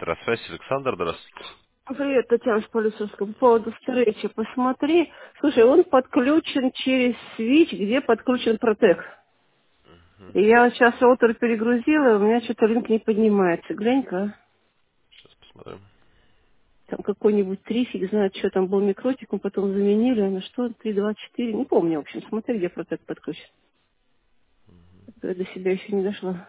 Здравствуйте, Александр, здравствуйте. Привет, Татьяна Шполисовская. По поводу встречи. Посмотри. Слушай, он подключен через свич, где подключен протек. Мгм. И я сейчас роутер перегрузила, и у меня что-то линк не поднимается. Глянь-ка. Сейчас посмотрим. Там какой-нибудь 3, фиг знает, что там был микротик, мы потом заменили. А на что? 3.24. Не помню, в общем. Смотри, где протек подключен. Я до себя еще не дошла.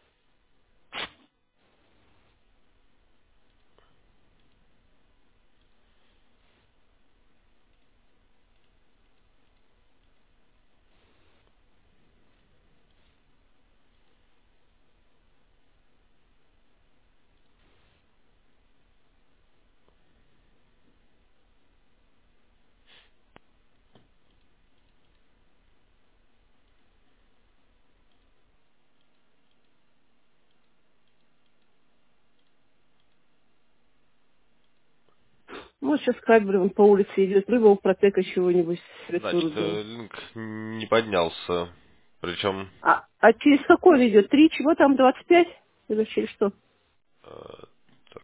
Ну, вот сейчас кабель он по улице идет. Либо у протека чего-нибудь Значит, светлую был. линк не поднялся. Причем, А через какой он идет? 3 чего там, 25? Или через что? э, так,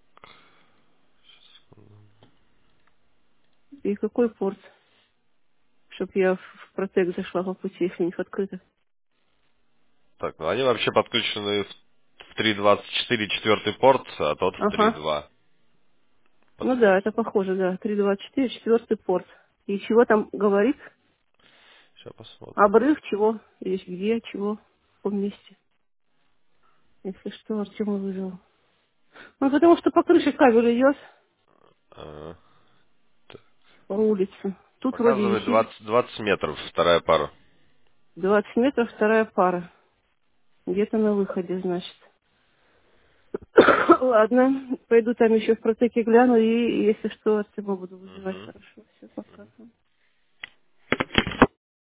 И какой порт? Чтоб я в протек зашла по пути, если у них открыто. так, ну они вообще подключены в 3.24 четвертый порт, а тот в Ага. 3.2 Ну да, это подключен. похоже, да. 3.24, четвертый порт. И чего там говорит? Сейчас посмотрим. Обрыв чего? Или где, чего? В каком месте? Если что, Артема вызвал. Ну, потому что по крыше кабель идет Э, так, по улице. Тут вроде показывает висит 20 метров, вторая пара. 20 метров, вторая пара. Где-то на выходе, значит. Ладно, пойду там еще в протеке гляну, и если что, Артема буду вызывать. Мгм. Хорошо, все, пока.